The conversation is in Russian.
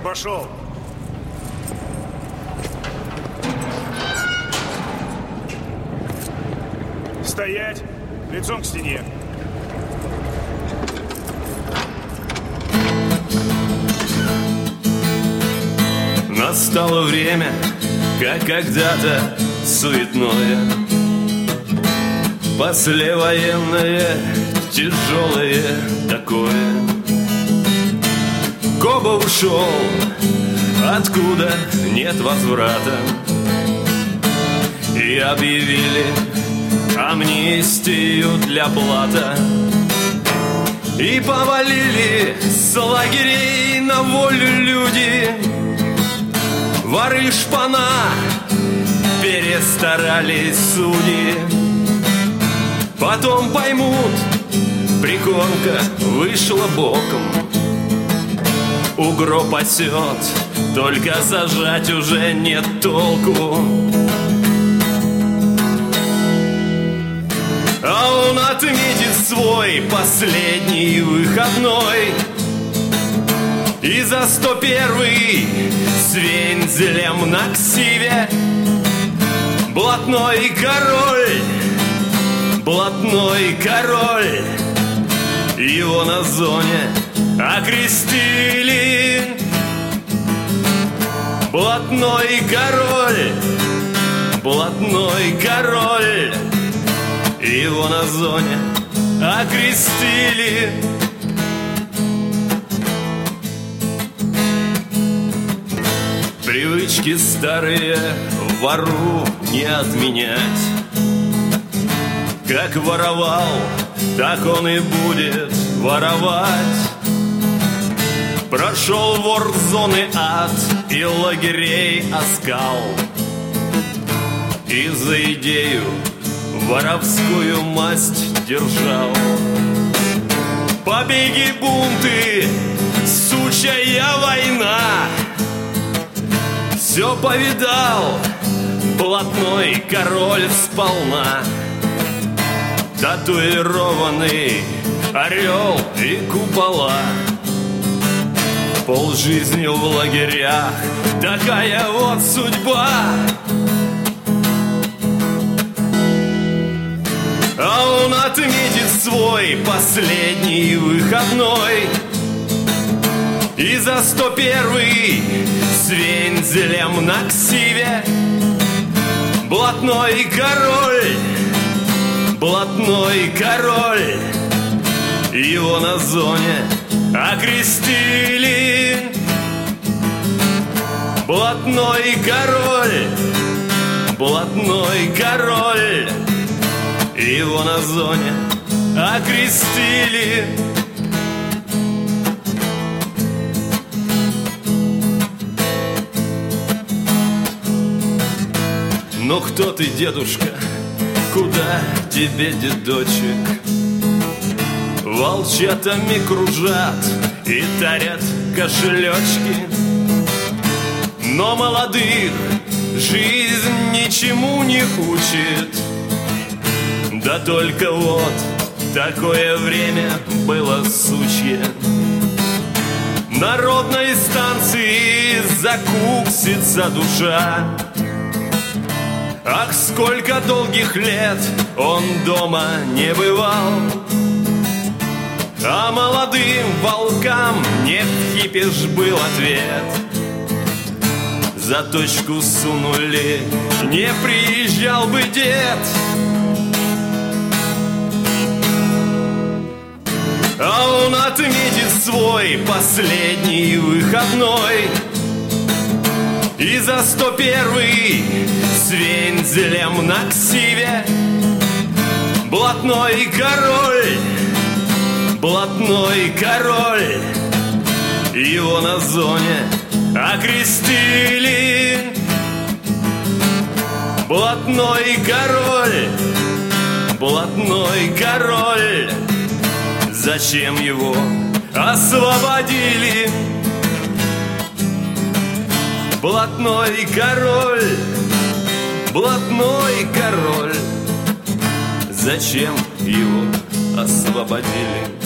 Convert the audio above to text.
Пошел. Стоять! Лицом к стене. Настало время, как когда-то суетное, послевоенное, тяжелое такое. Коба ушел, откуда нет возврата, и объявили амнистию для блата. И повалили с лагерей на волю люди. Воры шпана, перестарались судьи. Потом поймут, прикормка вышла боком. Угро пасет, только сажать уже нет толку. А он отметит свой последний выходной и за 101-й с вензелем на ксиве блатной король, блатной король. Его на зоне окрестили блатной король, блатной король. Его на зоне окрестили. Привычки старые вору не отменять. Как воровал, так он и будет воровать. Прошел вор зоны ад и лагерей оскал, и за идею воровскую масть держал. Побеги, бунты, сучья война, все повидал блатной король сполна. Татуированный орел и купола, полжизни в лагерях, такая вот судьба. А он отметит свой последний выходной и за 101-й с вензелем на ксиве блатной король, блатной король. Его на зоне окрестили блатной король, блатной король. Его на зоне окрестили. Ну кто ты, дедушка, куда тебе, дедочек? Волчатами кружат и тарят кошелечки, но молодых жизнь ничему не учит. Да только вот такое время было сучье. Народной станции закуксится душа. Ах, сколько долгих лет он дома не бывал. А молодым волкам не в кипиш был ответ. За точку сунули, не приезжал бы дед. А он отметит свой последний выходной и за 101-й с вензелем на ксиве блатной король, блатной король. Его на зоне окрестили блатной король, блатной король. Зачем его освободили? Блатной король, блатной король. Зачем его освободили?